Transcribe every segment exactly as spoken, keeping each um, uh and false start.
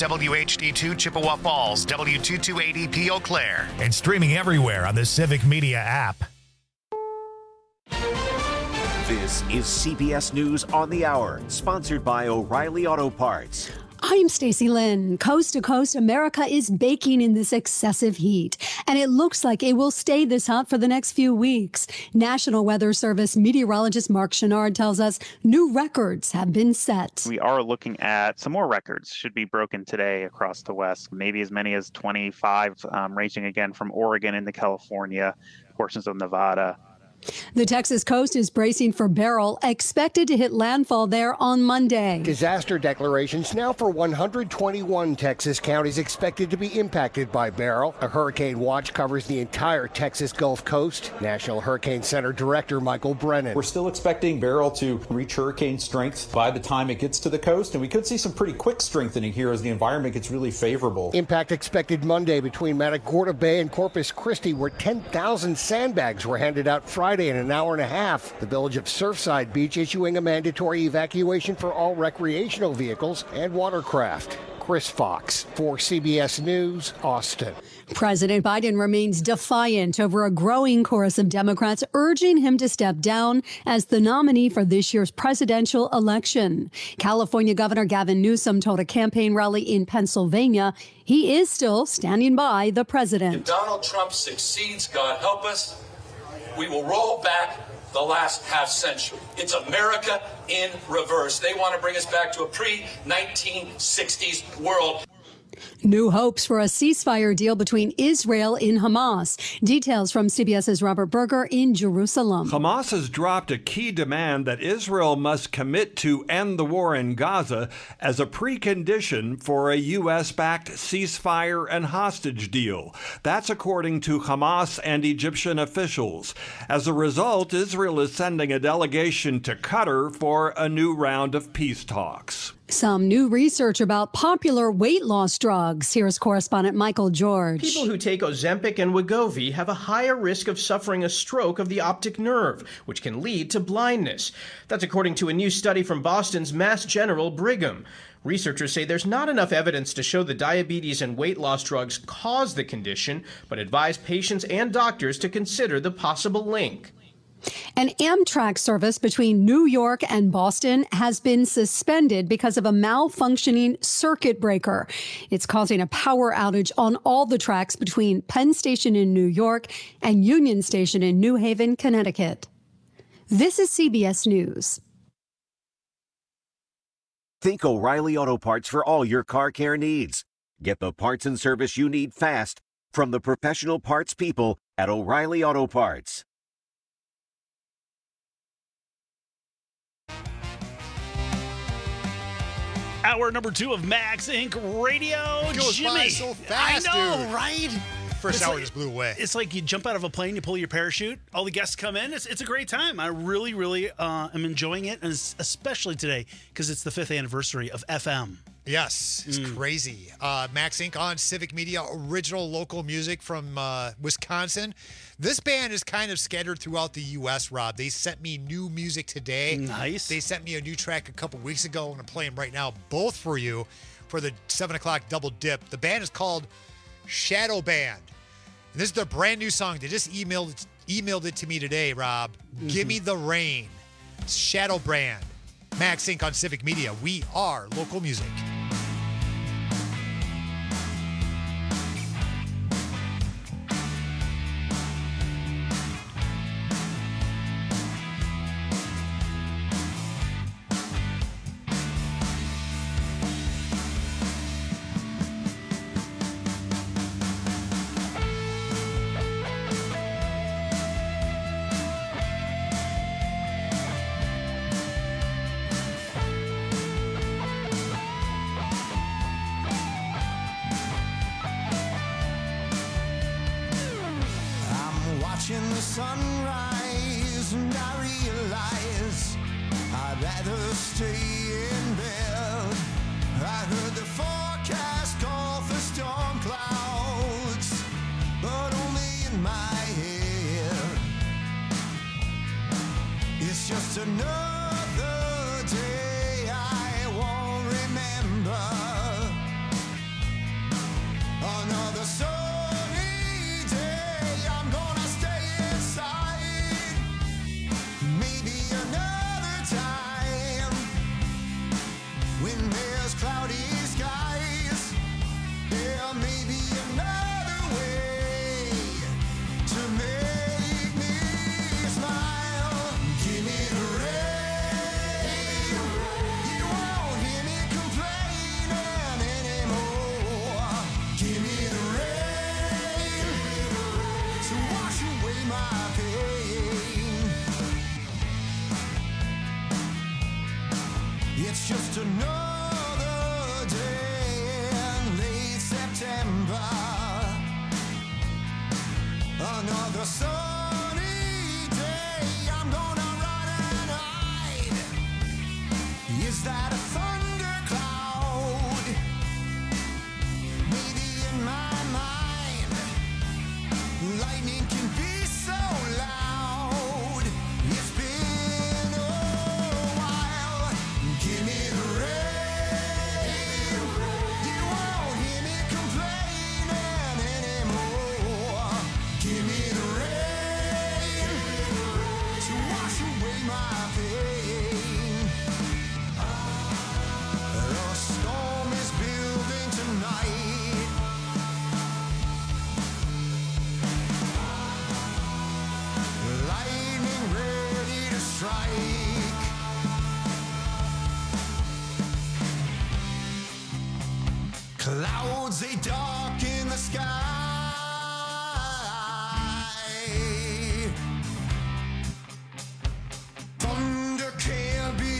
W H D two Chippewa Falls, W two two eight zero P Eau Claire. And streaming everywhere on the Civic Media app. This is C B S News on the Hour, sponsored by O'Reilly Auto Parts. I'm Stacey Lynn. Coast to coast, America is baking in this excessive heat, and it looks like it will stay this hot for the next few weeks. National Weather Service meteorologist Mark Chenard tells us new records have been set. We are looking at some more records should be broken today across the West, maybe as many as twenty-five, um, ranging again from Oregon into California, portions of Nevada. The Texas coast is bracing for Beryl, expected to hit landfall there on Monday. Disaster declarations now for one hundred twenty-one Texas counties expected to be impacted by Beryl. A hurricane watch covers the entire Texas Gulf Coast. National Hurricane Center Director Michael Brennan. We're still expecting Beryl to reach hurricane strength by the time it gets to the coast, and we could see some pretty quick strengthening here as the environment gets really favorable. Impact expected Monday between Matagorda Bay and Corpus Christi, where ten thousand sandbags were handed out Friday in an hour and a half. The village of Surfside Beach issuing a mandatory evacuation for all recreational vehicles and watercraft. Chris Fox for C B S News, Austin. President Biden remains defiant over a growing chorus of Democrats urging him to step down as the nominee for this year's presidential election. California Governor Gavin Newsom told a campaign rally in Pennsylvania he is still standing by the president. If Donald Trump succeeds, God help us, we will roll back the last half century. It's America in reverse. They want to bring us back to a pre nineteen sixties world. New hopes for a ceasefire deal between Israel and Hamas. Details from CBS's Robert Berger in Jerusalem. Hamas has dropped a key demand that Israel must commit to end the war in Gaza as a precondition for a U S-backed ceasefire and hostage deal. That's according to Hamas and Egyptian officials. As a result, Israel is sending a delegation to Qatar for a new round of peace talks. Some new research about popular weight loss drugs. Here's correspondent Michael George. People who take Ozempic and Wegovy have a higher risk of suffering a stroke of the optic nerve, which can lead to blindness. That's according to a new study from Boston's Mass General Brigham. Researchers say there's not enough evidence to show that diabetes and weight loss drugs cause the condition, but advise patients and doctors to consider the possible link. An Amtrak service between New York and Boston has been suspended because of a malfunctioning circuit breaker. It's causing a power outage on all the tracks between Penn Station in New York and Union Station in New Haven, Connecticut. This is C B S News. Think O'Reilly Auto Parts for all your car care needs. Get the parts and service you need fast from the professional parts people at O'Reilly Auto Parts. Hour number two of Max Incorporated. Radio. It goes Jimmy, by so fast, I know, dude. right? First It's hour like- just blew away. It's like you jump out of a plane, you pull your parachute, all the guests come in. It's, it's a great time. I really, really uh, am enjoying it, and it's especially today because it's the fifth anniversary of F M. Yes, it's Mm. crazy. Uh, Max Inc on Civic Media, original local music from uh, Wisconsin. This band is kind of scattered throughout the U S, Rob. They sent me new music today. Nice. They sent me a new track a couple weeks ago. I'm going to play them right now, both for you, for the seven o'clock double dip. The band is called Shadow Band. And this is their brand new song. They just emailed it, emailed it to me today, Rob. Mm-hmm. Give Me the Rain. Shadow Band. Max Inc on Civic Media. We are local music. Watching the sunrise, and I realize I'd rather stay in bed. I heard the forecast call for storm clouds, but only in my head. It's just another day I won't remember. Clouds they darken the sky. Thunder can't be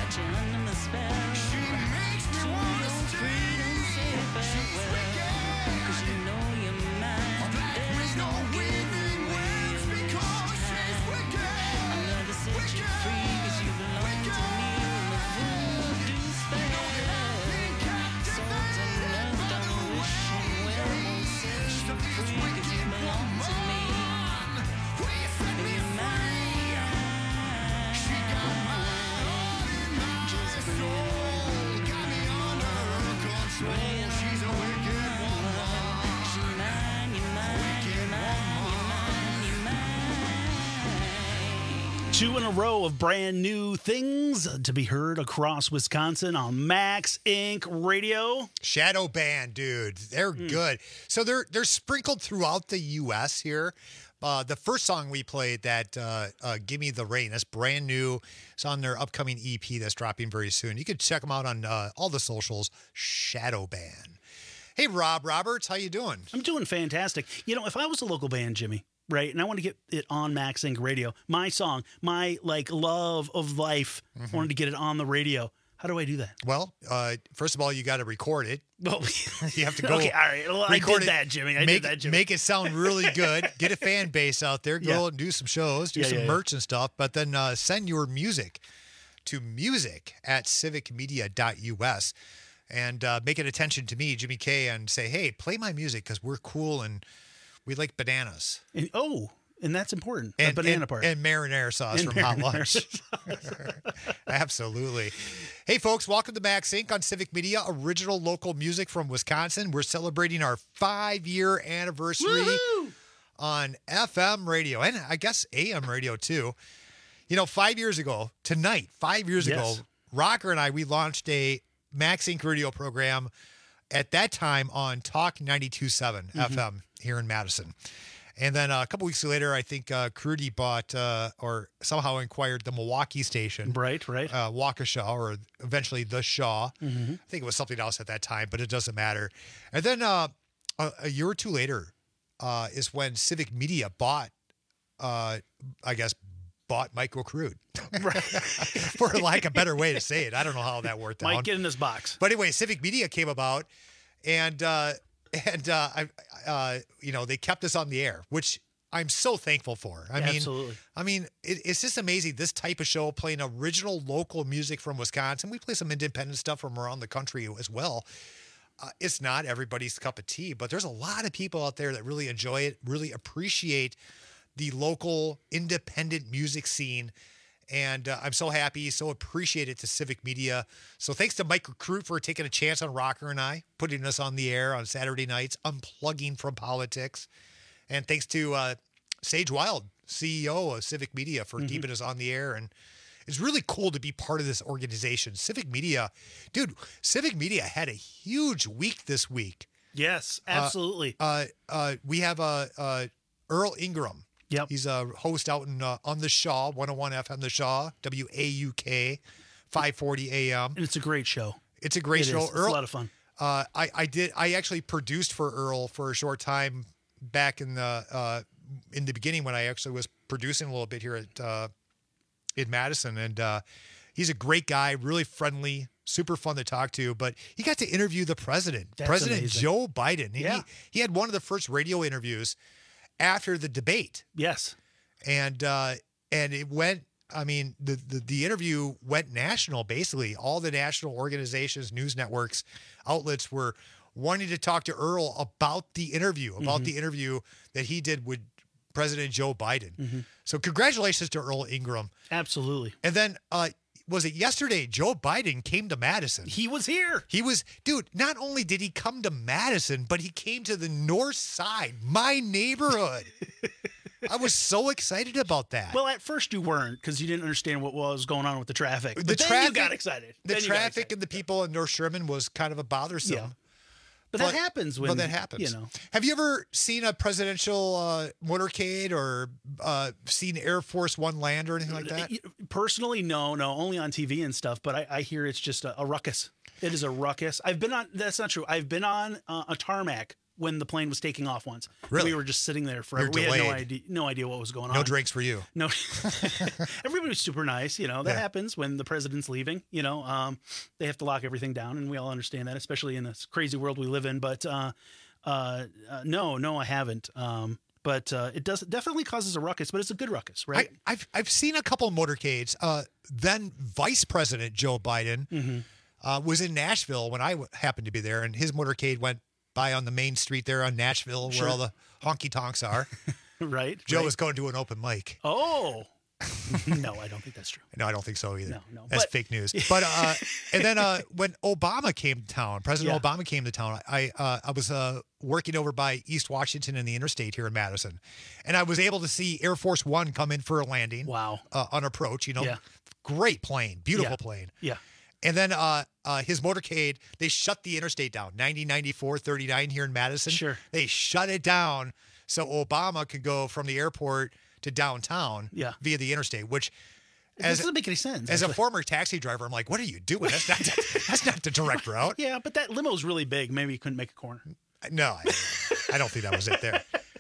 got you under my spell. She makes me wanna scream. She's wicked. 'Cause you know you're mine. A black widow weaving webs because she's wicked. I'm gonna set you free 'cause you belong to me. The voodoo spell. Swords and earth, don't wish and well won't set you free 'cause you belong to me. You're mine. She got my heart in my soul. Got me under her control. She's a wicked woman. You're mine, you're mine, you're mine, you're mine, you're mine. Two in a row of brand new things to be heard across Wisconsin on Max Incorporated Radio. Shadow Band, dude. They're Mm. good. So they're they're sprinkled throughout the U S here. Uh, the first song we played, that uh, uh, Gimme the Rain, that's brand new. It's on their upcoming E P that's dropping very soon. You can check them out on uh, all the socials, Shadow Band. Hey, Rob Roberts, how you doing? I'm doing fantastic. You know, if I was a local band, Jimmy, right, and I want to get it on Max Inc Radio, my song, my like love of life, Mm-hmm. wanted to get it on the radio. How do I do that? Well, uh, first of all, you got to record it. Well, you have to go. Okay, all right. Well, I record did it, that, Jimmy. I make, did that, Jimmy. Make it sound really good. Get a fan base out there. Go Yeah. and do some shows, do Yeah, some yeah, yeah. merch and stuff. But then uh, send your music to music at civic media dot U S and uh, make it attention to me, Jimmy K, and say, hey, play my music because we're cool and we like bananas. And, oh, and that's important. And, the banana and, part. and marinara sauce And from Hot marinara Lunch. Absolutely. Hey, folks, welcome to Max Inc on Civic Media, original local music from Wisconsin. We're celebrating our five-year anniversary Woo-hoo! on F M radio and I guess A M radio too. You know, five years ago, tonight, five years Yes. ago, Rocker and I, we launched a Max Inc radio program at that time on Talk ninety-two point seven Mm-hmm. F M here in Madison. And then uh, a couple weeks later, I think uh, Crudy bought uh, or somehow acquired the Milwaukee station. Right, right. Uh, Waukesha, or eventually the Shaw. Mm-hmm. I think it was something else at that time, but it doesn't matter. And then uh, a, a year or two later uh, is when Civic Media bought, uh, I guess, bought Micro Crude. For lack of a better way to say it. I don't know how that worked out. Mike, get in this box. But anyway, Civic Media came about, and uh, and uh, I, uh, you know, they kept us on the air, which I'm so thankful for. I mean, Absolutely. I mean, it, it's just amazing. This type of show, playing original local music from Wisconsin. We play some independent stuff from around the country as well. Uh, it's not everybody's cup of tea, but there's a lot of people out there that really enjoy it, really appreciate the local independent music scene. And uh, I'm so happy, so appreciated to Civic Media. So thanks to Mike Recruit for taking a chance on Rocker and I, putting us on the air on Saturday nights, unplugging from politics. And thanks to uh, Sage Wild, C E O of Civic Media, for Mm-hmm. keeping us on the air. And it's really cool to be part of this organization. Civic Media, dude, Civic Media had a huge week this week. Yes, absolutely. Uh, uh, we have uh, uh, Earl Ingram. Yep. He's a host out in uh, on the Shaw, one oh one F M, the Shaw, W A U K, five forty A M. And it's a great show. It's a great It show. is. It's Earl, a lot of fun. Uh, I, I did. I actually produced for Earl for a short time back in the uh, in the beginning when I actually was producing a little bit here at uh, in Madison, and uh, he's a great guy, really friendly, super fun to talk to. But he got to interview the president, That's President amazing. Joe Biden. And Yeah. he, he had one of the first radio interviews after the debate. Yes. And uh, and it went. I mean, the, the the interview went national. Basically, all the national organizations, news networks, outlets were wanting to talk to Earl about the interview, about Mhm. the interview that he did with President Joe Biden. Mhm. So, congratulations to Earl Ingram. Absolutely. And then, uh, was it yesterday? Joe Biden came to Madison. He was here. He was, dude. Not only did he come to Madison, but he came to the North Side, my neighborhood. I was so excited about that. Well, at first you weren't because you didn't understand what was going on with the traffic. But the then traffic you got excited. The Then you got traffic excited. and the people in North Sherman was kind of a bothersome. Yeah. But, that happens when But that happens. You know. Have you ever seen a presidential uh, motorcade or uh, seen Air Force One land or anything like that? Personally, no, no, only on T V and stuff. But I, I hear it's just a, a ruckus. It is a ruckus. I've been on. That's not true. I've been on uh, a tarmac when the plane was taking off once. Really? We were just sitting there forever. You're We had no delayed. idea, no idea what was going on. No drinks for you. No, everybody was super nice. You know, that Yeah. happens when the president's leaving. You know, um, they have to lock everything down, and we all understand that, especially in this crazy world we live in. But uh, uh, uh, no, no, I haven't. Um, but uh, it does definitely causes a ruckus, but it's a good ruckus, right? I, I've I've seen a couple of motorcades. Uh, then Vice President Joe Biden Mm-hmm. uh, was in Nashville when I w- happened to be there, and his motorcade went by on the main street there on Nashville, Sure. where all the honky tonks are. right. Joe right. was going to an open mic. Oh. No, I don't think that's true. No, I don't think so either. No, no, That's but- fake news. But uh, and then uh, when Obama came to town, President Yeah. Obama came to town. I uh, I was uh, working over by East Washington and the interstate here in Madison, and I was able to see Air Force One come in for a landing. Wow. Uh, on approach, you know, Yeah. great plane, beautiful Yeah. plane. Yeah. And then uh, uh, his motorcade, they shut the interstate down, ninety, ninety-four, thirty-nine here in Madison. Sure. They shut it down so Obama could go from the airport to downtown Yeah. via the interstate, which It as doesn't make any sense. as a actually. former taxi driver, I'm like, what are you doing? That's not that's not the direct route. Yeah, but that limo's really big. Maybe you couldn't make a corner. No, I, I don't think that was it there.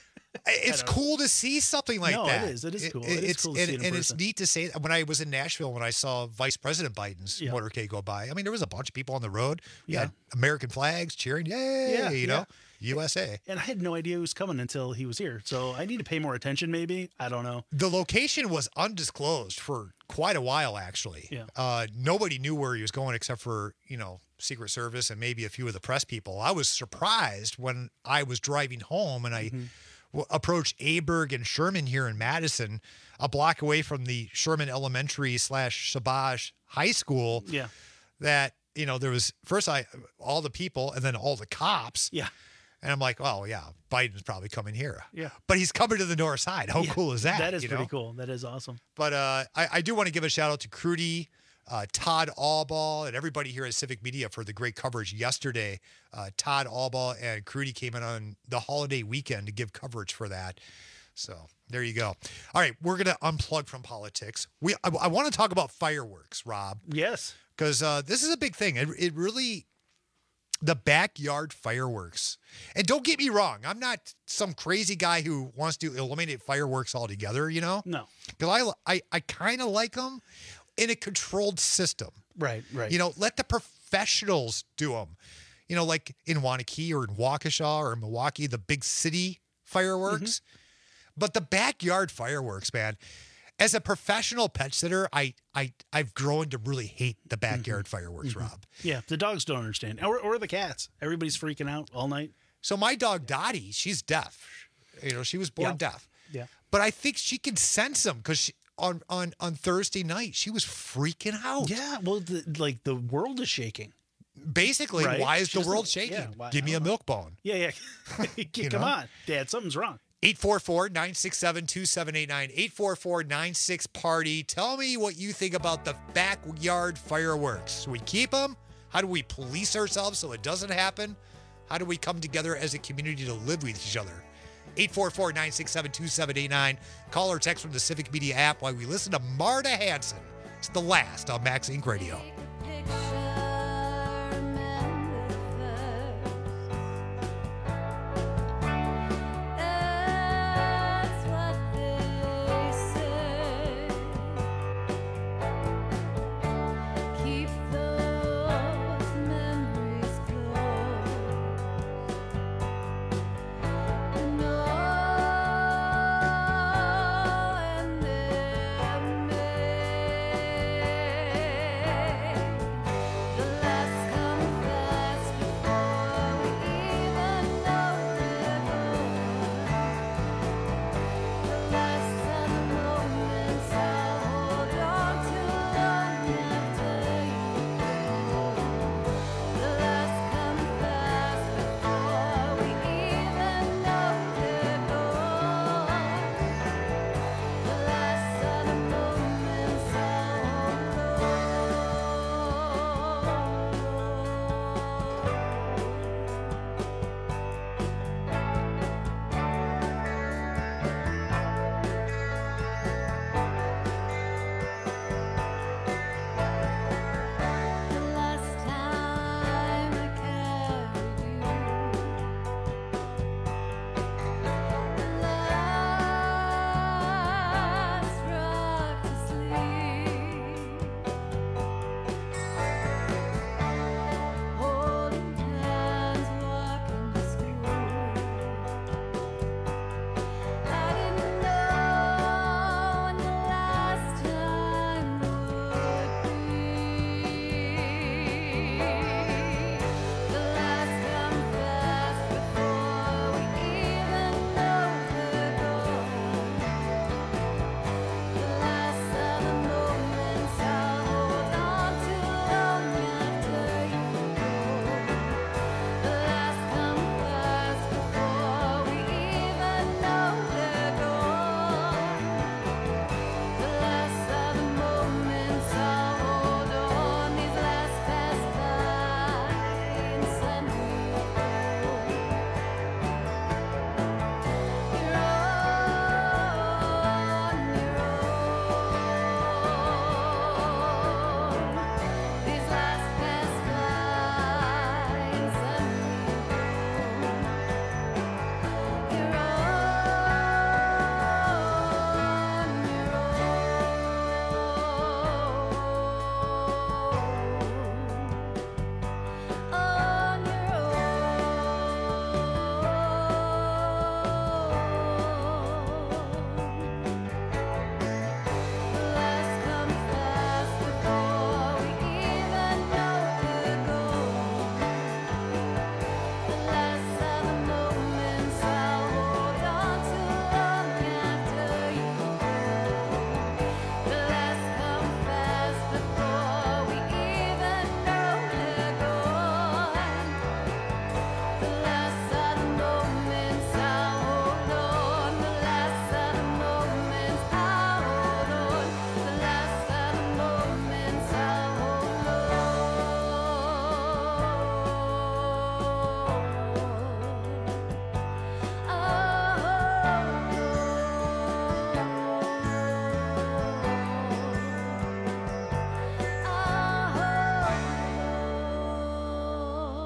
It's don't know. cool to see something like No, it that. is. It is cool. It is it's, cool to and, see it in and it's person. neat to say when I was in Nashville when I saw Vice President Biden's Yeah. motorcade go by. I mean, there was a bunch of people on the road. We Yeah. had American flags cheering, yay! Yeah, you yeah. know, U S A. And I had no idea he was coming until he was here. So I need to pay more attention, maybe. I don't know. The location was undisclosed for quite a while, actually. Yeah. Uh, nobody knew where he was going except for, you know, Secret Service and maybe a few of the press people. I was surprised when I was driving home and I Mm-hmm. w- approached Aberg and Sherman here in Madison, a block away from the Sherman Elementary slash Sabaj High School. Yeah. That, you know, there was first I all the people and then all the cops. Yeah. And I'm like, oh, yeah, Biden's probably coming here. Yeah. But he's coming to the north side. How Yeah. cool is that? That is you pretty know? cool. That is awesome. But uh, I, I do want to give a shout out to Crudy, uh, Todd Allball, and everybody here at Civic Media for the great coverage yesterday. Uh, Todd Allball and Crudy came in on the holiday weekend to give coverage for that. So there you go. All right, we're going to unplug from politics. We I, I want to talk about fireworks, Rob, Yes. because uh, this is a big thing. It, it really, the backyard fireworks. And don't get me wrong, I'm not some crazy guy who wants to eliminate fireworks altogether, you know? No. Because I, I, I kind of like them in a controlled system. Right, right. You know, let the professionals do them. You know, like in Wanakee or in Waukesha or in Milwaukee, the big city fireworks. But the backyard fireworks, man, as a professional pet sitter, I, I, I've grown to really hate the backyard fireworks, Rob. Yeah, the dogs don't understand. Or, or the cats. Everybody's freaking out all night. So my dog Dottie, she's deaf. You know, she was born Yeah. deaf. Yeah. But I think she can sense them because on, on, on Thursday night, she was freaking out. Yeah, well, the, like the world is shaking. Basically, Right. why is She the world doesn't- shaking? yeah, why- Give me I a don't milk bone. Yeah, yeah. Come know? on, Dad, something's wrong. eight four four, nine six seven, two seven eight nine, eight four four, nine six party. Tell me what you think about the backyard fireworks. Do we keep them? How do we police ourselves so it doesn't happen? How do we come together as a community to live with each other? eight four four, nine six seven, two seven eight nine. Call or text from the Civic Media app while we listen to Marta Hanson. It's the last on Max Inc Radio.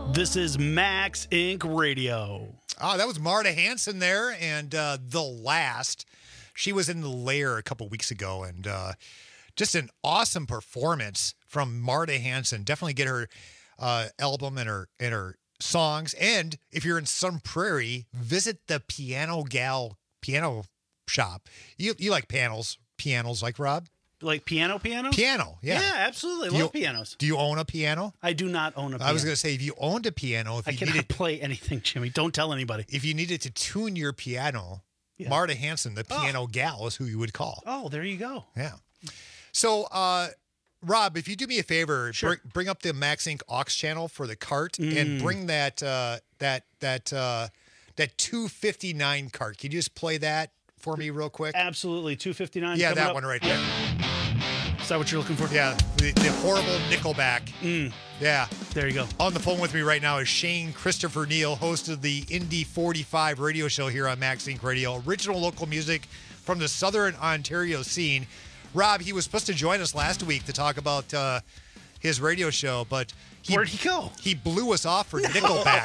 This is Max Incorporated. Radio. Oh, that was Marta Hanson there, and uh, The Last. She was in the Lair a couple weeks ago, and uh, just an awesome performance from Marta Hanson. Definitely get her uh, album and her and her songs. And if you're in Sun Prairie, visit the Piano Gal piano shop. You you like panels, pianos, like Rob? Like piano pianos? Piano, yeah. Yeah, absolutely. Do Love you- pianos. Do you own a piano? I do not own a piano. I was going to say, if you owned a piano, if I you cannot needed play anything, Jimmy. Don't tell anybody. if you needed to tune your piano, Marta Hanson, the piano gal, is who you would call. Oh, there you go. Yeah. So, uh, Rob, if you do me a favor, Sure. bring, bring up the Max Inc aux channel for the cart and Mm. bring that uh, that that uh, that two fifty-nine cart. Can you just play that for me real quick? Absolutely. two fifty-nine. Yeah, coming that up. one right there. Is that what you're looking for? Yeah, the, the horrible Nickelback. Mm. Yeah. There you go. On the phone with me right now is Shane Christopher Neal, host of the Indie forty-five radio show here on Max Inc Radio. Original local music from the Southern Ontario scene. Rob, he was supposed to join us last week to talk about uh, his radio show, but he, where'd he go? He blew us off for Nickelback.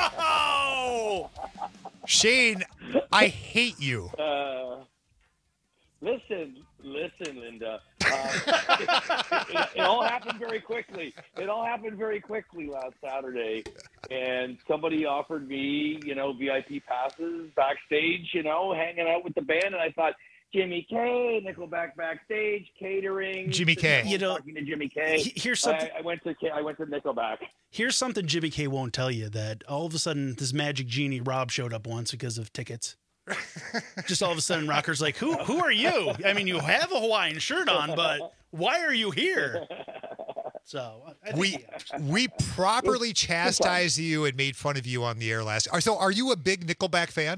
Oh! Shane, I hate you. Uh, listen, listen, Linda. Uh, it, it, it all happened very quickly. It all happened very quickly last Saturday, and somebody offered me, you know, V I P passes backstage, you know, hanging out with the band, and I thought, Jimmy K, Nickelback backstage, catering. Jimmy K. You know, talking to Jimmy K. he- here's something- I, I went to K- I went to Nickelback. Here's something Jimmy K won't tell you, that all of a sudden this magic genie Rob showed up once because of tickets. Just all of a sudden Rocker's like, who who are you? I mean, you have a Hawaiian shirt on, but why are you here? So I think We he we properly chastised you and made fun of you on the air last. So, are you a big Nickelback fan?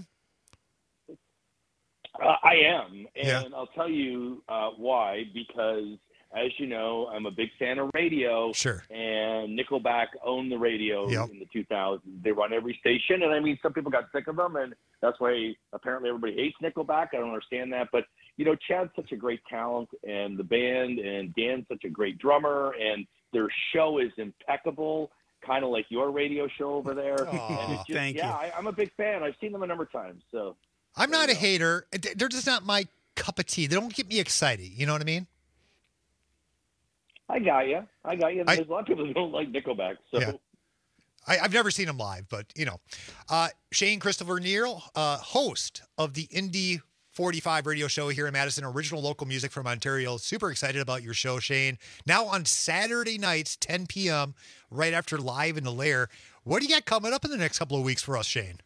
Uh, I am, and Yeah. I'll tell you uh, why. Because, as you know, I'm a big fan of radio. Sure. And Nickelback owned the radio Yep. in the two thousands. They run every station, and I mean, some people got sick of them, and that's why apparently everybody hates Nickelback. I don't understand that, but you know, Chad's such a great talent, and the band, and Dan's such a great drummer, and their show is impeccable, kind of like your radio show over there. Aw, and it's just, thank yeah, you. I, I'm a big fan. I've seen them a number of times, so. I'm not a hater. They're just not my cup of tea. They don't get me excited. You know what I mean? I got you. I got you. I- There's a lot of people who don't like Nickelback, so. Yeah. I, I've never seen them live, but you know, uh, Shane Christopher Neal, uh, host of the Indie forty-five radio show here in Madison, original local music from Ontario. Super excited about your show, Shane. Now on Saturday nights, ten p.m., right after Live in the Lair. What do you got coming up in the next couple of weeks for us, Shane?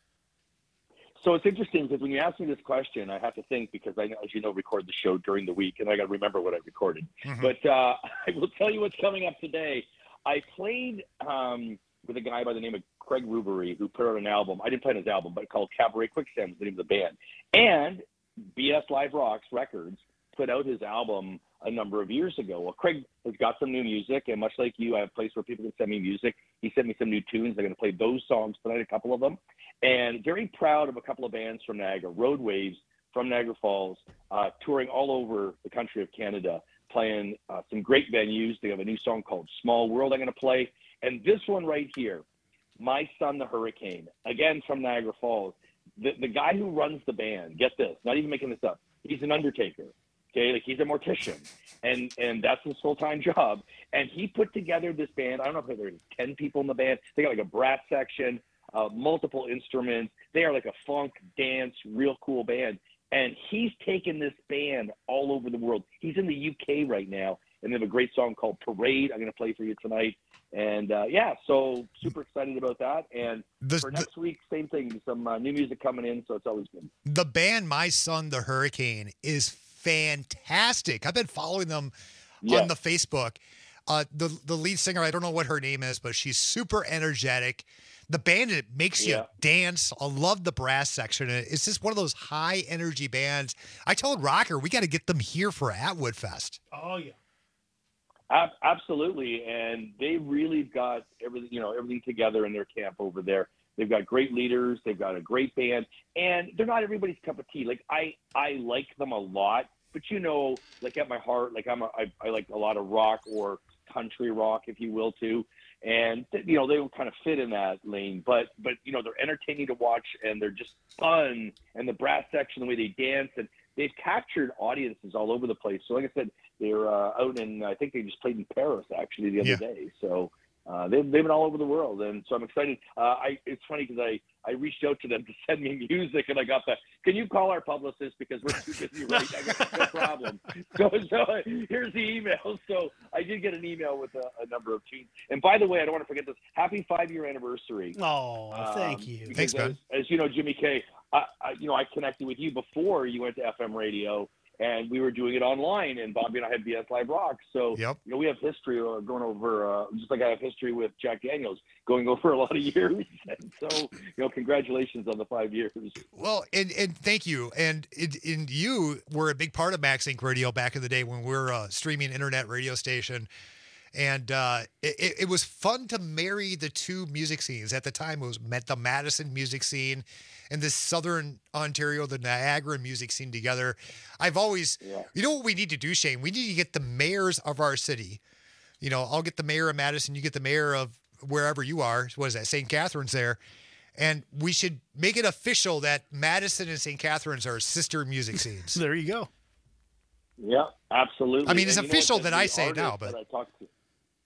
So it's interesting because when you ask me this question, I have to think because I, as you know, record the show during the week, and I got to remember what I recorded. Mhm. But uh, I will tell you what's coming up today. I played um, with a guy by the name of Craig Rubery who put out an album. I didn't play on his album, but called Cabaret Quicksand was the name of the band. And B S Live Rocks Records put out his album a number of years ago. Well, Craig has got some new music, and much like you, I have a place where people can send me music. He sent me some new tunes. I'm going to play those songs tonight, a couple of them. And very proud of a couple of bands from Niagara, Road Waves from Niagara Falls, uh, touring all over the country of Canada, playing uh, some great venues. They have a new song called Small World I'm going to play. And this one right here, My Son the Hurricane, again from Niagara Falls. The, the guy who runs the band, get this, not even making this up, he's an undertaker. Okay, like he's a mortician, and and that's his full time job. And he put together this band. I don't know if there's ten people in the band. They got like a brass section, uh, multiple instruments. They are like a funk, dance, real cool band. And he's taken this band all over the world. He's in the U K right now, and they have a great song called Parade. I'm going to play for you tonight. And uh, yeah, so super excited about that. And The- for next week, same thing. Some uh, new music coming in, so it's always good. The band My Son the Hurricane is fantastic. I've been following them Yeah. on the Facebook. Uh, the the lead singer, I don't know what her name is, but she's super energetic. The band, it makes you Yeah. dance. I love the brass section. It's just one of those high energy bands. I told Rocker we got to get them here for Atwood Fest. Oh yeah. Ab- absolutely, and they really got everything, you know, everything together in their camp over there. They've got great leaders, they've got a great band, and they're not everybody's cup of tea. Like I, I like them a lot, but you know, like at my heart, like I'm, a, I, I like a lot of rock or country rock, if you will, too. And, you know, they will kind of fit in that lane. But, but you know, they're entertaining to watch, and they're just fun. And the brass section, the way they dance, and they've captured audiences all over the place. So, like I said, they're uh, out in, I think they just played in Paris, actually, the other Yeah. day. So uh, they've, they've been all over the world. And so I'm excited. Uh, I It's funny because I, I reached out to them to send me music, and I got the, can you call our publicist because we're too busy right now? I got no problem. So, so here's the email. So I did get an email with a, a number of tunes. And by the way, I don't want to forget this. Happy five-year anniversary. Oh, thank Um, you. Thanks, because man. As, as you know, Jimmy K, I, I, you know, I connected with you before you went to F M radio, and we were doing it online, and Bobby and I had B S Live Rock. So, Yep. you know, we have history uh, going over, uh, just like I have history with Jack Daniels, going over a lot of years. And so, you know, congratulations on the five years. Well, and, and thank you. And, and, and you were a big part of Max Inc Radio back in the day when we were a streaming internet radio station. And uh, it, it was fun to marry the two music scenes. At the time, it was met the Madison music scene and this Southern Ontario, the Niagara music scene together. I've always, Yeah. you know what we need to do, Shane? We need to get the mayors of our city. You know, I'll get the mayor of Madison, you get the mayor of wherever you are. What is that? Saint Catharines there. And we should make it official that Madison and Saint Catharines are sister music scenes. There you go. Yeah, absolutely. I mean, it's And you know official what, that the I say artist now, but- that I talked to,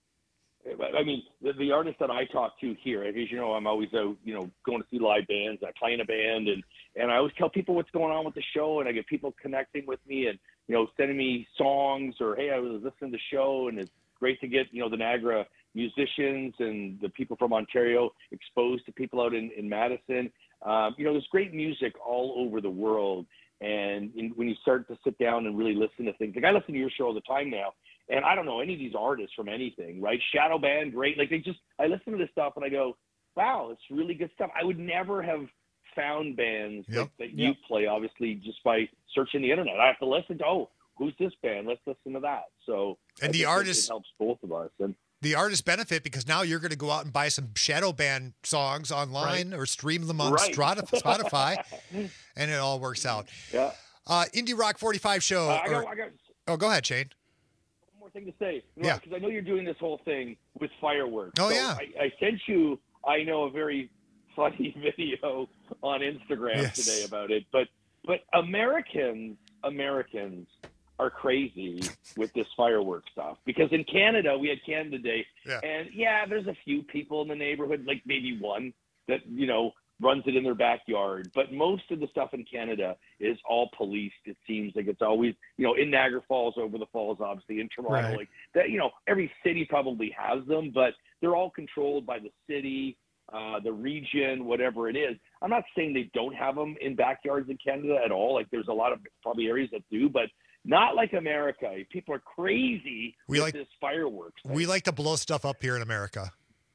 I mean, the, the artists that I talk to here, as you know, I'm always out, you know, going to see live bands. I play in a band, and, and I always tell people what's going on with the show, and I get people connecting with me and, you know, sending me songs or, hey, I was listening to the show, and it's great to get, you know, the Niagara musicians and the people from Ontario exposed to people out in, in Madison. Um, you know, there's great music all over the world. And in, when you start to sit down and really listen to things, like I listen to your show all the time now, and I don't know any of these artists from anything, right? Shadow Band, great. Like they just, I listen to this stuff and I go, wow, it's really good stuff. I would never have found bands Yep. like, that you Yep. play, obviously, just by searching the internet. I have to listen to, oh, who's this band? Let's listen to that. So And I the think it- artists- it helps both of us. And The artists benefit because now you're going to go out and buy some Shadow Band songs online or stream them on Right. Strata, Spotify, and it all works out. yeah, Uh, Indie Rock forty-five show. uh, I or- got, I got oh, go ahead, Shane. one more thing to say. You know, Yeah. Because I know you're doing this whole thing with fireworks. Oh, So yeah. I, I sent you, I know, a very funny video on Instagram Yes. today about it. But but Americans, Americans are crazy with this firework stuff. Because in Canada, we had Canada Day. Yeah. And, yeah, there's a few people in the neighborhood, like maybe one, that, you know, runs it in their backyard. But most of the stuff in Canada is all policed. It seems like it's always, you know, in Niagara Falls, over the falls, obviously, in Toronto, Right. like that, you know, every city probably has them, but they're all controlled by the city, uh, the region, whatever it is. I'm not saying they don't have them in backyards in Canada at all. Like there's a lot of probably areas that do, but not like America. People are crazy We with like- this fireworks thing. We like to blow stuff up here in America.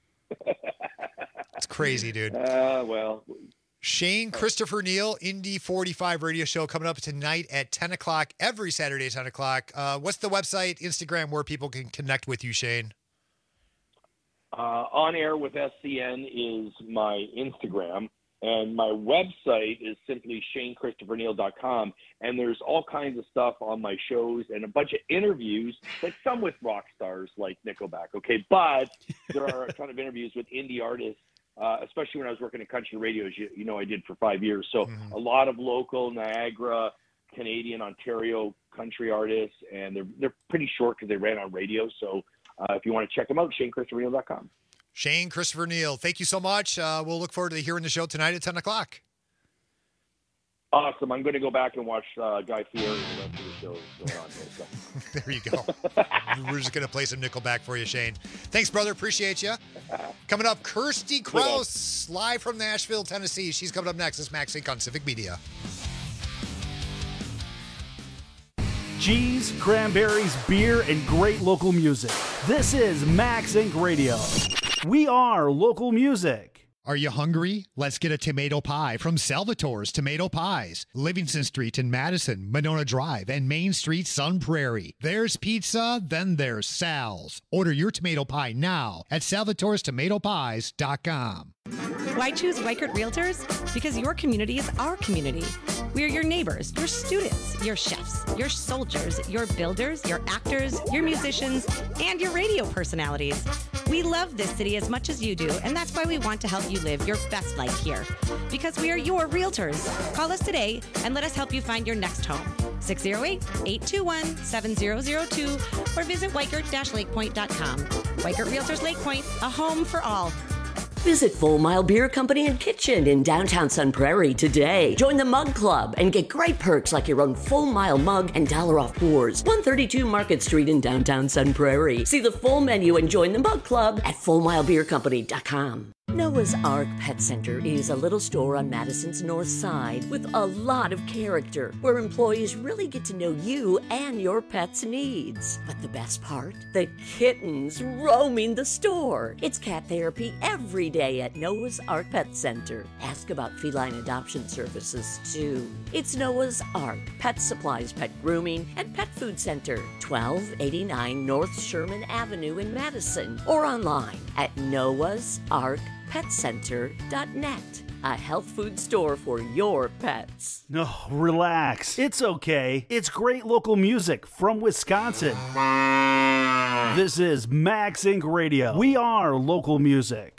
It's crazy, dude. Uh, well, Shane Christopher Neal, Indie forty-five radio show coming up tonight at ten o'clock, every Saturday at ten o'clock. Uh, what's the website, Instagram, where people can connect with you, Shane? Uh, On Air with S C N is my Instagram, and my website is simply shane christopher neal dot com. And there's all kinds of stuff on my shows and a bunch of interviews, like some with rock stars like Nickelback, okay? But there are a ton of interviews with indie artists, uh, especially when I was working in country radio, as you, you know I did for five years. So Mhm. a lot of local Niagara, Canadian, Ontario country artists, and they're, they're pretty short because they ran on radio. So uh, if you want to check them out, shane christopher neal dot com. Shane Christopher Neal, thank you so much. Uh, we'll look forward to hearing the show tonight at ten o'clock. Awesome. I'm going to go back and watch uh, Guy Fieri and the rest of the show going on here. So. There you go. We're just going to play some Nickelback for you, Shane. Thanks, brother. Appreciate you. Coming up, Kirsty Krause, live from Nashville, Tennessee. She's coming up next. This is Max Inc on Civic Media. Cheese, cranberries, beer, and great local music. This is Max Inc Radio. We are local music. Are you hungry? Let's get a tomato pie from Salvatore's Tomato Pies. Livingston Street in Madison, Monona Drive, and Main Street, Sun Prairie. There's pizza, then there's Sal's. Order your tomato pie now at salvatores tomato pies dot com. Why choose Weichert Realtors? Because your community is our community. We're your neighbors, your students, your chefs, your soldiers, your builders, your actors, your musicians, and your radio personalities. We love this city as much as you do, and that's why we want to help you live your best life here. Because we are your realtors. Call us today and let us help you find your next home. six oh eight, eight two one, seven oh oh two or visit Weichert Lake Point dot com. Weichert Realtors Lake Point, a home for all. Visit Full Mile Beer Company and Kitchen in downtown Sun Prairie today. Join the Mug Club and get great perks like your own Full Mile mug and dollar off pours. one thirty-two Market Street in downtown Sun Prairie. See the full menu and join the Mug Club at Full Mile Beer Company dot com. Noah's Ark Pet Center is a little store on Madison's north side with a lot of character, where employees really get to know you and your pet's needs. But the best part? The kittens roaming the store. It's cat therapy every day at Noah's Ark Pet Center. Ask about feline adoption services, too. It's Noah's Ark Pet Supplies, Pet Grooming, and Pet Food Center, twelve eighty-nine North Sherman Avenue in Madison, or online at noahs ark pet center dot net. A health food store for your pets. No, relax. It's okay. It's great local music from Wisconsin. This is Max Incorporated. Radio. We are local music.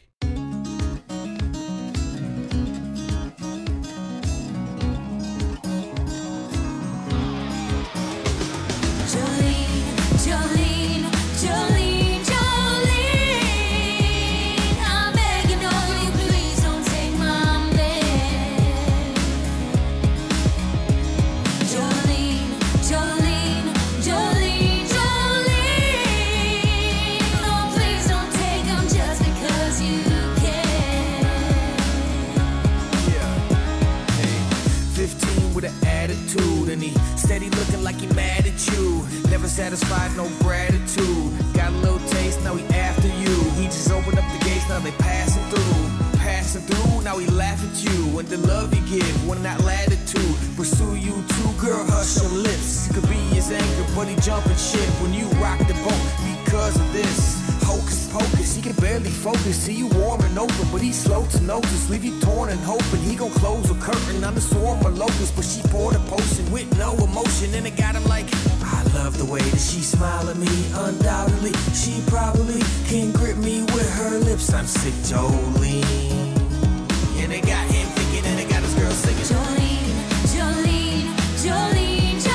Satisfied, no gratitude. Got a little taste, now he after you. He just opened up the gates, now they passing through. Passing through, now he laugh at you. And the love you give, when that latitude. Pursue you too, girl, hush your lips. It could be his anger, but he jumping ship when you rock the boat because of this. Hocus pocus, he can barely focus. See you warm and open, but he's slow to notice. Leave you torn and hoping he gon' close a curtain on the swarm of locusts. But she poured a potion with no emotion, and it got him like, I love the way that she smile at me. Undoubtedly, she probably can grip me with her lips. I'm sick, Jolene. And it got him thinking, and it got his girl singing, Jolene, Jolene, Jolene.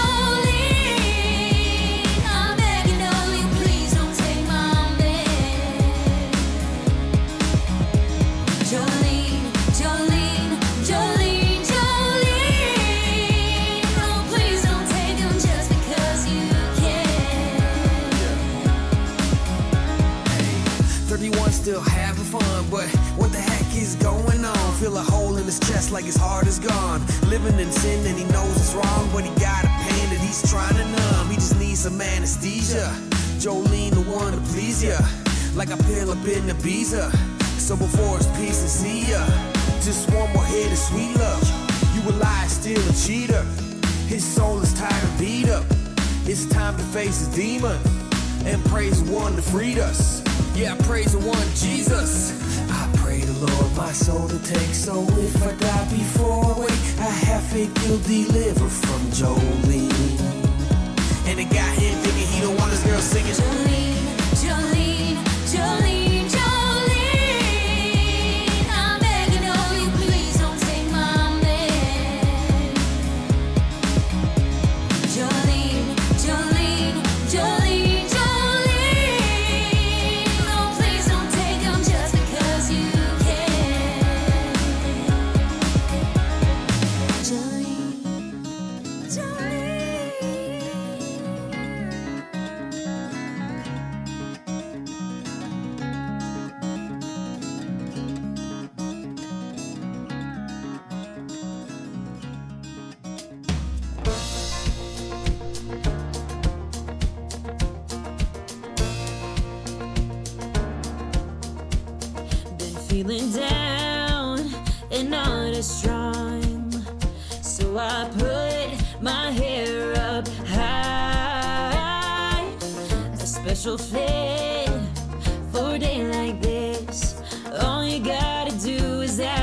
Still having fun, but what the heck is going on? Feel a hole in his chest like his heart is gone. Living in sin and he knows it's wrong, but he got a pain that he's trying to numb. He just needs some anesthesia. Jolene, the one to please ya, like a pill up in Ibiza. So before it's peace and see ya, just one more hit of sweet love. You a lie, still a cheater. His soul is tired and beat up. It's time to face his demon and praise the one that freed us. Yeah, I praise the one, Jesus. I pray the Lord my soul to take. So if I die before I wake, I have faith he'll deliver from Jolene. And it got him thinking he don't want his girl singing Jolene, Jolene, Jolene, Jolene. I'm begging of you, please don't take my man. Jolene, Jolene, Jolene. Feeling down and not as strong, so I put my hair up high. A special fit for a day like this. All you gotta do is ask.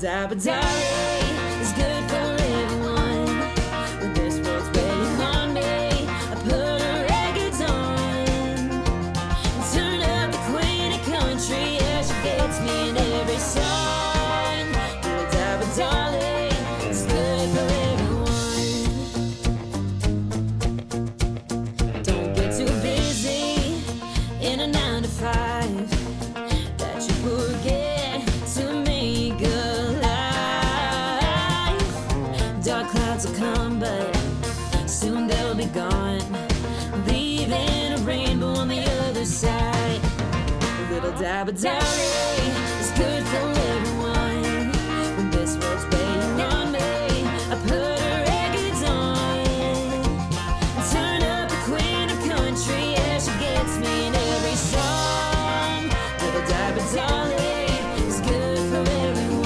dabba dolly is good for everyone. When this world's weighing on me, I put her records on. Turn up the queen of country, yeah, she gets me in every song. Little dabba dolly is good for everyone. Don't get too busy in a nine to five that you forget to make a life. Dark clouds will come, but soon they'll be gone, leaving a rainbow on the other side. Little dabba dolly is good for everyone. When this world's weighing on me, I put her records on. Turn up the queen of country, yeah, she gets me in every song. Little dabba dolly is good for everyone.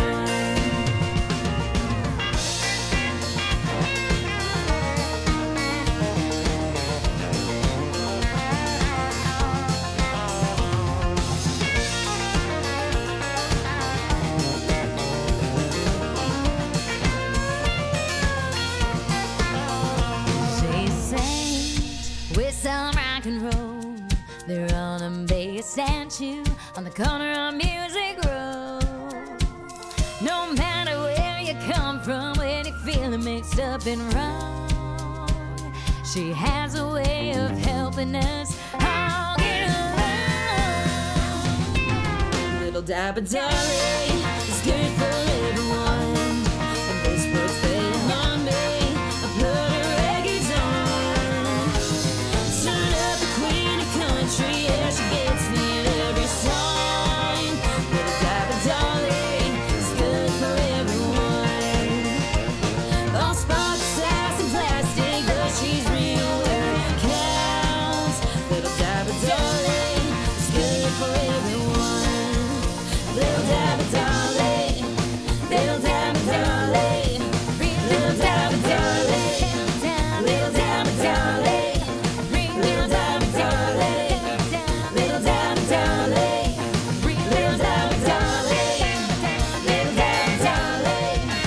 She sings with some rock and roll. They're on a big statue on the corner of Music Road. No matter where you come from, when you're feeling mixed up and wrong, she has a way of helping us all get along. Little dabba dolly is good for everyone. When this world's weighing on me, I put her records on. Turn up the queen of country, yeah, she gets me in every song. Little dabba dolly is good for everyone. All sparks, glass, and plastic, but she's real where it counts. Little dabba dolly is good for everyone. Little dabba dolly, little dabba dolly, little dabba dolly, little dabba dolly, little dabba dolly, little dabba dolly, little dabba dolly, little dabba dolly,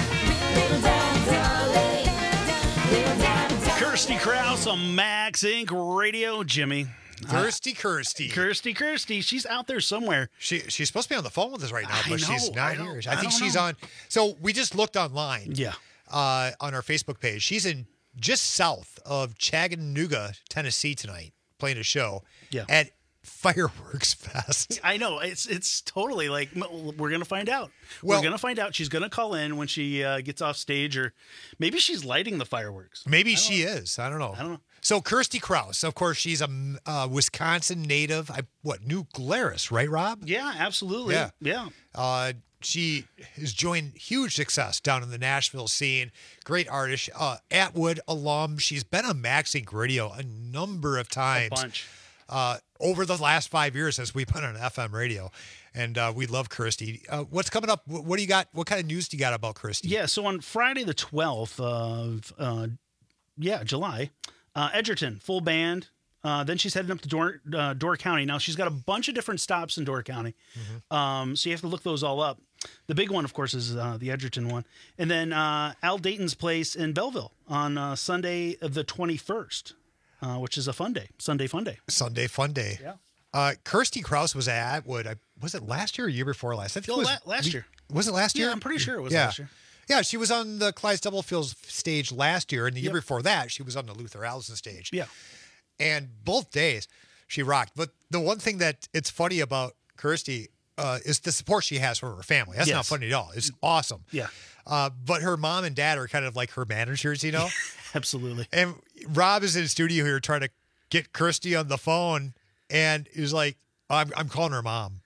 little dabba dolly, little dabba dolly. Kirsty Krause on Max Incorporated. Radio, Jimmy. Kirsty, Kirsty. Kirsty, Kirsty. She's out there somewhere. She she's supposed to be on the phone with us right now, I but know, she's not I here. don't- I I think don't she's know. on. So we just looked online. Yeah. Uh, on our Facebook page, she's in just south of Chattanooga, Tennessee tonight, playing a show. Yeah. At Fireworks Fest. I know it's it's totally like m- we're gonna find out. Well- we're gonna find out. She's gonna call in when she uh, gets off stage, or maybe she's lighting the fireworks. Maybe she is. I don't know. I don't know. So Kirsty Krause, of course, she's a uh, Wisconsin native. I, what, New Glarus, right, Rob? Yeah, absolutely. Yeah. yeah. Uh, she has joined huge success down in the Nashville scene. Great artist. Uh, Atwood alum. She's been on Max Inc Radio a number of times. bunch. Uh, over the last five years since we've been on F M radio. And uh, we love Kirsty. Uh, what's coming up? What, what do you got? What kind of news do you got about Kirsty? Yeah. So on Friday the twelfth of uh, yeah July, uh, Edgerton full band. Uh, then she's heading up to Door, uh, Door County. Now she's got a bunch of different stops in Door County, um, so you have to look those all up. The big one, of course, is uh, the Edgerton one, and then uh, Al Dayton's place in Belleville on uh, Sunday the twenty-first, uh, which is a fun day, Sunday fun day. Sunday fun day. Yeah. Uh, Kirsty Krause was at Atwood. I, was it last year or year before last? I think Oh, it was la- last year. Was it last year? Yeah, I'm pretty sure it was yeah. last year. Yeah, she was on the Clyde Stubblefield stage last year, and the year Yep. before that, she was on the Luther Allison stage. Yeah. And both days, she rocked. But the one thing that it's funny about Kirsty uh, is the support she has from her family. That's not Yes. funny at all. It's awesome. Yeah. Uh, but her mom and dad are kind of like her managers, you know? Absolutely. And Rob is in the studio here trying to get Kirsty on the phone, and he's like, I'm, I'm calling her mom.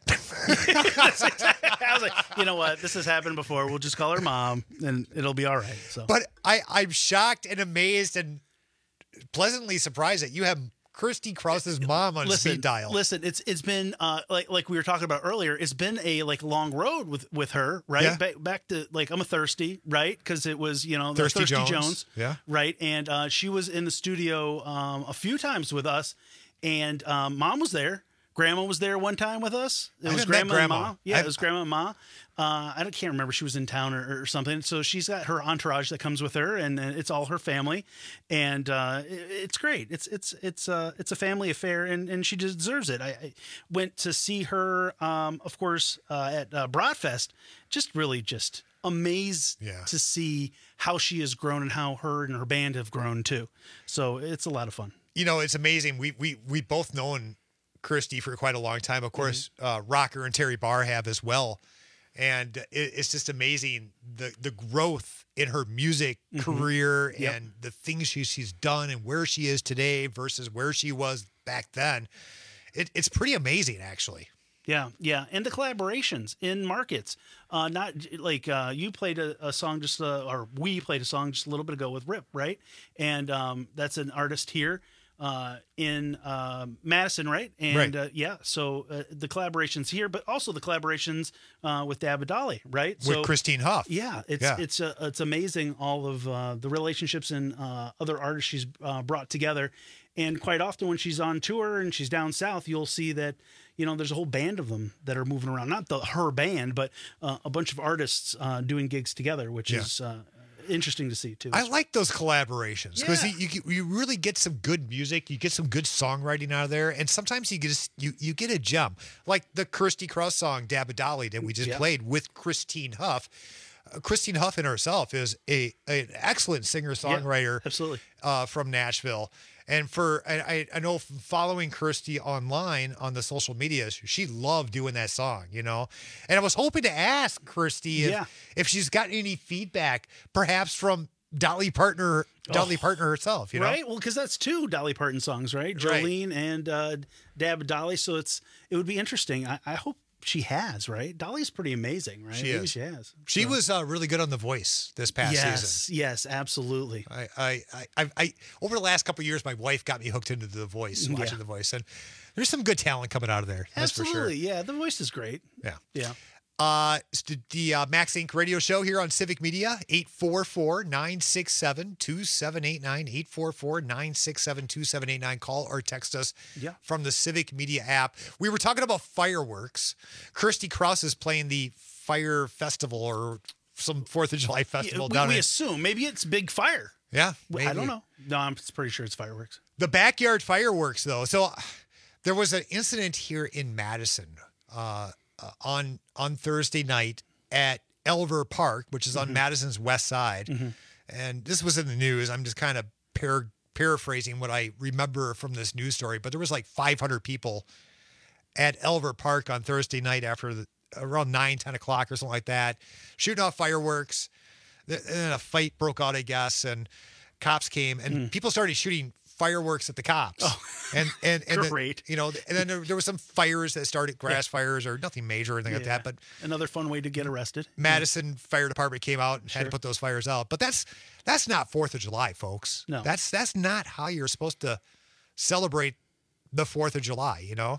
I was like, you know what? This has happened before. We'll just call her mom, and it'll be all right. So, But I, I'm shocked and amazed and pleasantly surprised that you have Kirsty Krause's mom on listen, speed dial. listen, it's it's been uh, like like we were talking about earlier. It's been a like long road with with her, right? Yeah. Back, back to like I'm a thirsty, right? Because it was you know the Thirsty Thirsty Jones. Jones, Yeah. right? And uh, she was in the studio um, a few times with us, and um, mom was there. Grandma was there one time with us. It I was haven't met Grandma and Grandma. Ma. Yeah, I've- it was Grandma and Ma. Uh, I don't- can't remember. She was in town or, or something. So she's got her entourage that comes with her, and uh, it's all her family, and uh, it, it's great. It's it's it's uh, it's a family affair, and, and she deserves it. I, I went to see her, um, of course, uh, at uh, Broadfest. Just really just amazed Yeah. to see how she has grown and how her and her band have grown too. So it's a lot of fun. You know, it's amazing. We we we both known Christy for quite a long time. Of course, uh, Rocker and Terry Barr have as well. And it, it's just amazing the the growth in her music Mhm. career Yep. and the things she, she's done and where she is today versus where she was back then. It, it's pretty amazing, actually. Yeah, yeah, and the collaborations in markets. Uh, not like uh, you played a, a song just, uh, or we played a song just a little bit ago with Rip, right? And um, that's an artist here uh, in uh, Madison, right? And Right. Uh, yeah, so uh, the collaborations here, but also the collaborations uh, with Dabadali, right? With so, Christine Huff. Yeah, it's Yeah. it's uh, it's amazing all of uh, the relationships and uh, other artists she's uh, brought together. And quite often when she's on tour and she's down south, you'll see that, you know, there's a whole band of them that are moving around. Not the her band, but uh, a bunch of artists uh, doing gigs together, which Yeah. is uh, interesting to see too. I like those collaborations because Yeah. you, you you really get some good music, you get some good songwriting out of there, and sometimes you get a, you you get a gem like the Kirsty Cross song "Dabadali" that we just Yeah. played with Christine Huff. Uh, Christine Huff in herself is a an excellent singer songwriter, absolutely, uh, from Nashville. And for I, I I know from following Kirsty online on the social media, she loved doing that song, you know. And I was hoping to ask Kirsty if, Yeah. if she's got any feedback, perhaps from Dolly Partner, Dolly Oh. Partner herself, you know. Right? Well, because that's two Dolly Parton songs, right? Right. Jolene and uh, Dab Dolly. So it's it would be interesting. I, I hope she has, right? Dolly's pretty amazing, right? She Maybe is. she has. She So- was uh, really good on The Voice this past yes, season. yes, absolutely. I, I, I, I, I, over the last couple of years, my wife got me hooked into The Voice, watching Yeah. The Voice, and there's some good talent coming out of there. That's for sure. Absolutely, yeah. The voice is great. Yeah. Yeah. Uh, it's the, the uh, Max Inc radio show here on Civic Media, eight four four, nine six seven, two seven eight nine, eight four four, nine six seven, two seven eight nine. Call or text us Yeah. from the Civic Media app. We were talking about fireworks. Kirsty Cross is playing the Fire Festival or some fourth of July festival we, down we in assume maybe it's big fire. Yeah, I maybe. don't know. No, I'm pretty sure it's fireworks. The backyard fireworks, though. So there was an incident here in Madison uh, uh, on on Thursday night at Elver Park, which is on Mhm. Madison's west side. Mhm. And this was in the news. I'm just kind of par- paraphrasing what I remember from this news story, but there was like five hundred people at Elver Park on Thursday night after the, around nine, ten o'clock or something like that, shooting off fireworks. Th- And then a fight broke out, I guess, and cops came and Mm. people started shooting fireworks at the cops. And and and the- Great. you know, and then there, there was some fires that started, grass Yeah. fires or nothing major or anything like Yeah. that. But Another fun way to get arrested. Madison Fire Department came out and had to Sure. put those fires out. But that's that's not Fourth of July, folks. No. That's that's not how you're supposed to celebrate the Fourth of July. You know,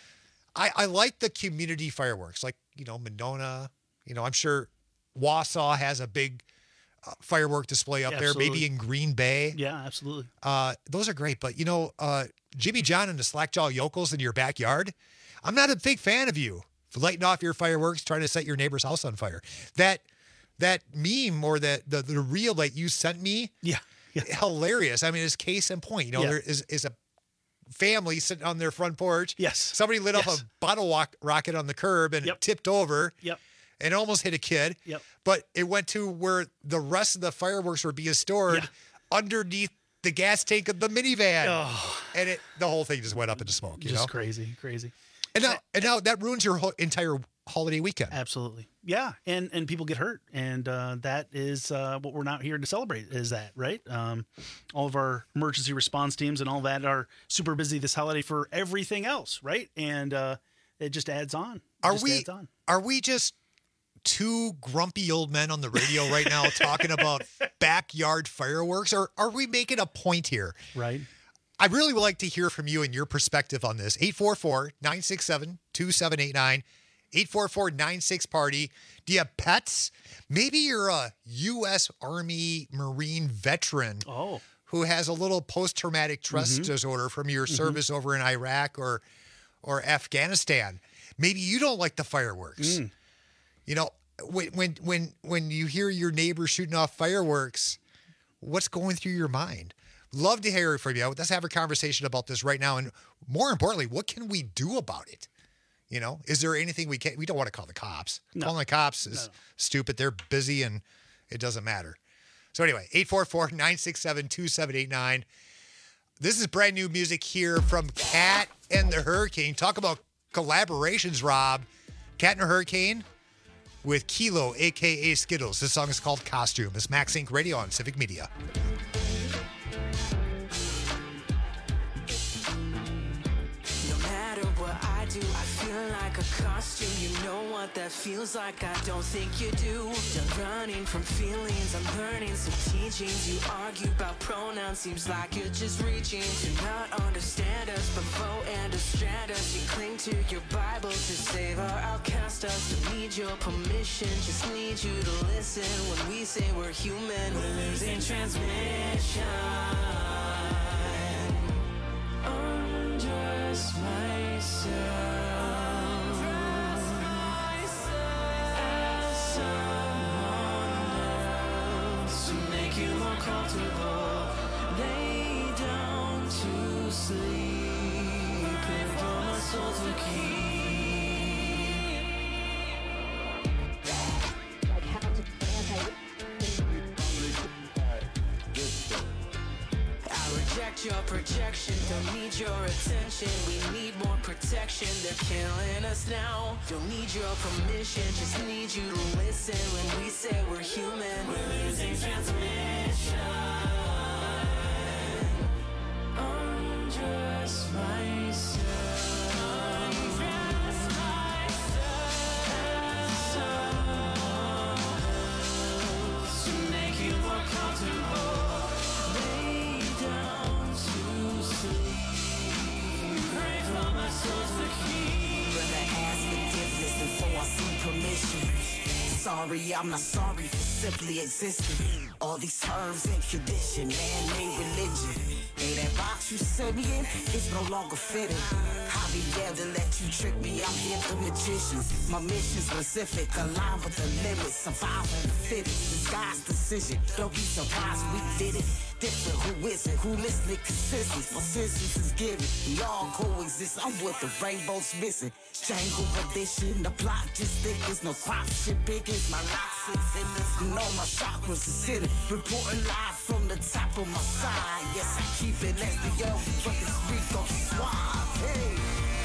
I I like the community fireworks, like you know Monona. You know, I'm sure Wausau has a big uh, firework display up there. Absolutely. Maybe in Green Bay. Yeah, absolutely. Uh, those are great. But, you know, uh, Jimmy John and the Slackjaw Yokels in your backyard, I'm not a big fan of you for lighting off your fireworks, trying to set your neighbor's house on fire. That that meme or the, the, the reel that you sent me, yeah, hilarious. I mean, it's case in point. You know, Yeah. there is, is a family sitting on their front porch. Yes. Somebody lit off Yes. a bottle walk, rocket on the curb and it tipped over. Yep. And almost hit a kid. Yep. But it went to where the rest of the fireworks were being stored underneath the gas tank of the minivan. Oh. And it the whole thing just went up into smoke. You Just know? crazy, crazy. And now, and now that ruins your whole entire holiday weekend. Absolutely. Yeah. And and people get hurt. And uh, that is uh, what we're not here to celebrate is that, right? Um, all of our emergency response teams and all that are super busy this holiday for everything else, right? And uh, it just adds on. It Are just we adds on. are we just two grumpy old men on the radio right now talking about backyard fireworks, or are we making a point here? Right. I really would like to hear from you and your perspective on this. eight four four, nine six seven, two seven eight nine, eight four four, nine six party. Do you have pets? Maybe you're a U S Army Marine veteran oh. who has a little post-traumatic stress Mhm. disorder from your Mhm. service over in Iraq or or Afghanistan. Maybe you don't like the fireworks. Mm. You know, when when when when you hear your neighbor shooting off fireworks, what's going through your mind? Love to hear it from you. Let's have a conversation about this right now. And more importantly, what can we do about it? You know, is there anything we can? We don't want to call the cops. No. Calling the cops is No. stupid. They're busy and it doesn't matter. So anyway, eight four four, nine six seven, two seven eight nine. This is brand new music here from Cat and the Hurricane. Talk about collaborations, Rob. Cat and the Hurricane with Kilo, a k a. Skittles. This song is called Costume. It's Max Inc Radio on Civic Media. No matter what I do, I feel like a costume. You know what that feels like, I don't think you do. Done running from feelings, I'm learning some teachings. You argue about pronouns, seems like you're just reaching to not understand us. But foe and distract us, you cling to your Bible to save our outcast us. Don't need your permission, just need you to listen when we say we're human. We're losing transmission. Undress myself as someone else to make you more comfortable. Lay down to sleep and for my soul to keep. Reject your projection, don't need your attention. We need more protection, they're killing us now. Don't need your permission, just need you to listen when we say we're human. We're losing transmission. Undress myself. Undress myself as someone else to make you more comfortable. Lay down to sleep. Pray for my soul to keep. Rather ask forgiveness before I seek permission. Sorry, I'm not sorry for simply existing. All these terms and tradition, man-made religion. Hey, that box you set me in, it's no longer fitting. I'll be there to let you trick me, I'm here for magicians. My mission specific, aligned with the limits. Survival the fittest, disguise decision. Don't be surprised we did it. Different, who is it? Who listening consistent? My senses is given. We all coexist. I'm what the rainbow's missing. Jangle edition. The plot just thick as no crop shit big as my lock sits in this. You know my chakras is sitting. Reporting live from the top of my side. Yes, I keep it as the young, but this week on suave. Hey.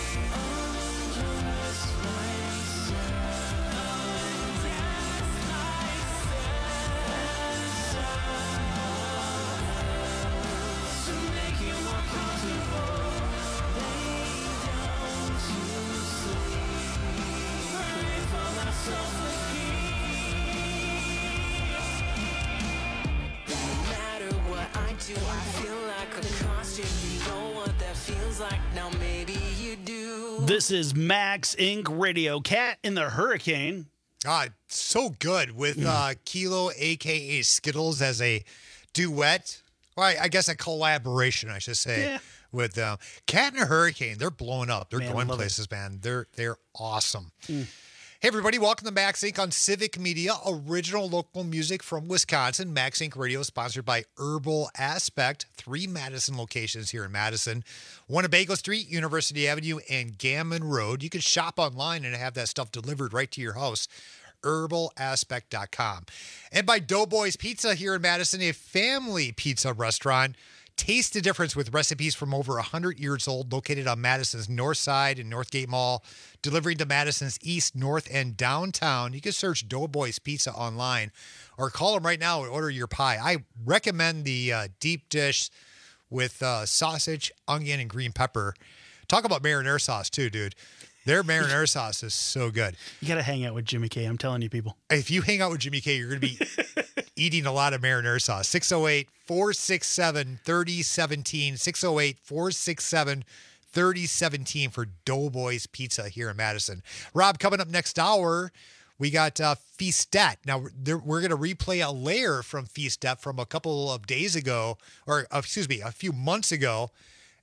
I feel like a costume. You know what that feels like. Now maybe you do. This is Max Incorporated. Radio. Cat in the Hurricane. Ah, so good with uh, Kilo, a k a. Skittles, as a duet. Well, I, I guess a collaboration, I should say, Yeah. with uh, Cat and the Hurricane. They're blowing up. They're Man, going love it. places, man. They're they're awesome. Mm. Hey, everybody, welcome to Max Inc on Civic Media, original local music from Wisconsin. Max Inc Radio is sponsored by Herbal Aspect, three Madison locations here in Madison, Winnebago Street, University Avenue, and Gammon Road. You can shop online and have that stuff delivered right to your house, herbal aspect dot com. And by Doughboys Pizza here in Madison, a family pizza restaurant. Taste the difference with recipes from over one hundred years old, located on Madison's north side and Northgate Mall, delivering to Madison's east, north, and downtown. You can search Doughboys Pizza online or call them right now and order your pie. I recommend the uh, deep dish with uh, sausage, onion, and green pepper. Talk about marinara sauce too, dude. Their marinara sauce is so good. You got to hang out with Jimmy K. I'm telling you, people. If you hang out with Jimmy K, you're going to be eating a lot of marinara sauce. six oh eight, four six seven, three oh one seven. six oh eight, four six seven, three oh one seven for Doughboys Pizza here in Madison. Rob, coming up next hour, we got uh, Feastette. Now, there, we're going to replay a layer from Feastette from a couple of days ago, or uh, excuse me, a few months ago.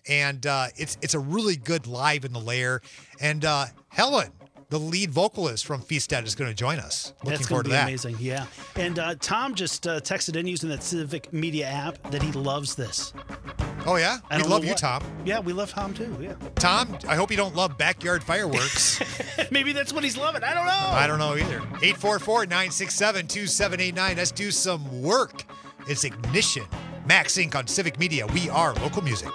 and uh, it's it's a really good live in the lair. And uh, Helen, the lead vocalist from Feasted, is going to join us. Looking That's forward going to to be that. amazing. Yeah. And uh, Tom just uh, texted in using that Civic Media app that he loves this. Oh yeah, I we don't love know you, what- Tom. Yeah, we love Tom too. Yeah. Tom, I hope you don't love backyard fireworks. Maybe that's what he's loving. I don't know. I don't know either. eight four four, nine six seven, two seven eight nine. Let's do some work. It's Ignition. Max Incorporated on Civic Media. We are local music.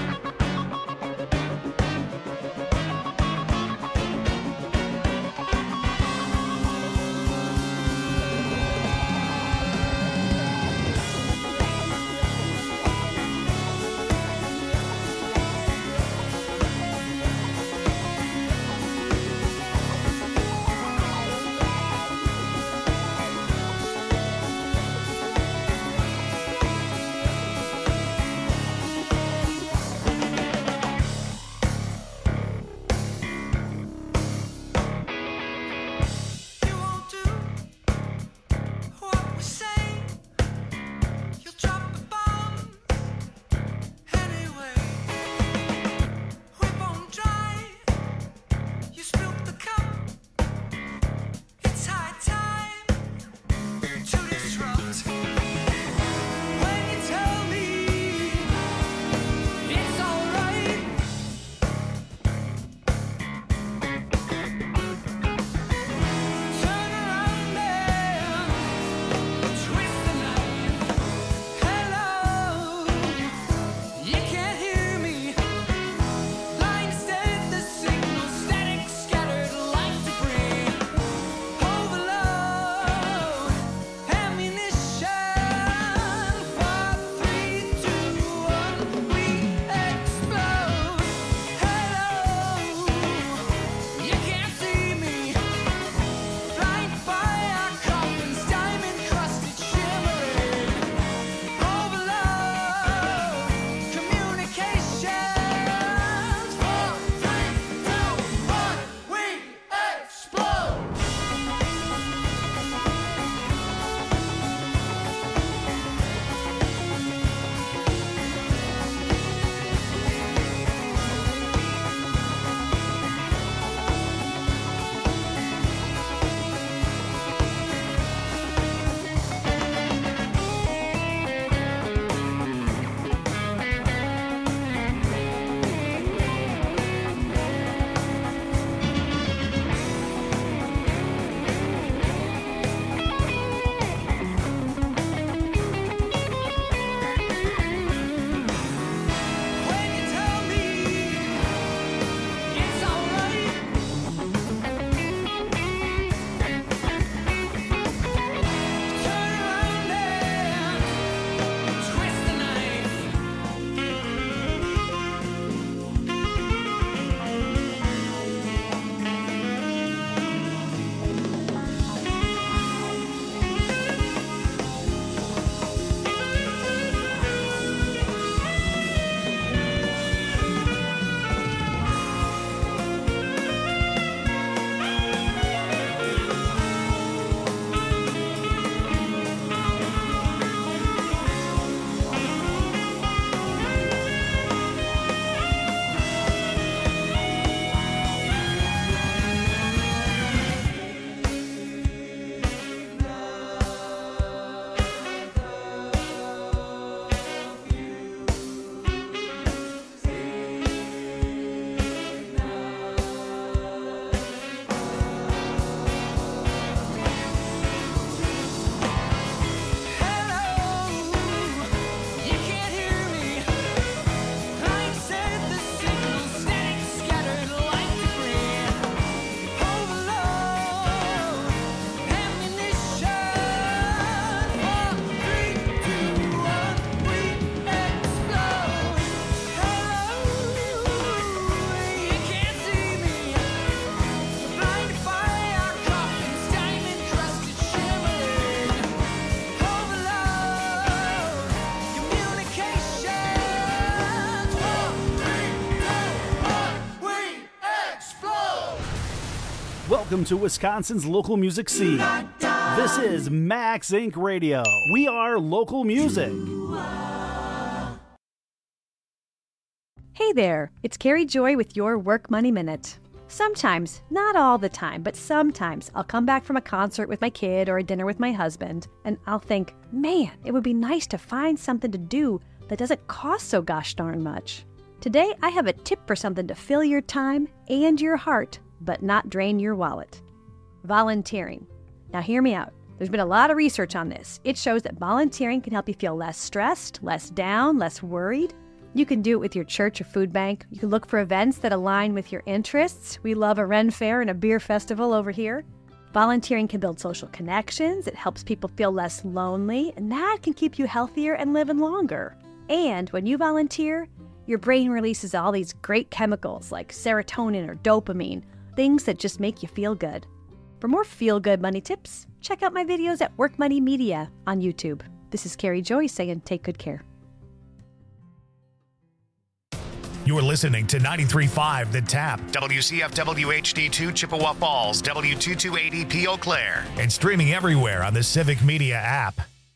Welcome to Wisconsin's local music scene. This is Max Incorporated Radio. We are local music. Hey Hey there, it's Carrie Joy with your Work Money Minute. Sometimes, not all the time, but sometimes I'll come back from a concert with my kid or a dinner with my husband, and I'll think, man, it would be nice to find something to do that doesn't cost so gosh darn much. Today, I have a tip for something to fill your time and your heart, but not drain your wallet. Volunteering. Now hear me out. There's been a lot of research on this. It shows that volunteering can help you feel less stressed, less down, less worried. You can do it with your church or food bank. You can look for events that align with your interests. We love a Ren Fair and a beer festival over here. Volunteering can build social connections. It helps people feel less lonely, and that can keep you healthier and living longer. And when you volunteer, your brain releases all these great chemicals like serotonin or dopamine, things that just make you feel good. For more feel-good money tips, check out my videos at Work Money Media on YouTube. This is Carrie Joy saying take good care. You're listening to ninety-three point five The Tap. W C F W H D two Chippewa Falls, W two two eighty P Eau Claire. And streaming everywhere on the Civic Media app.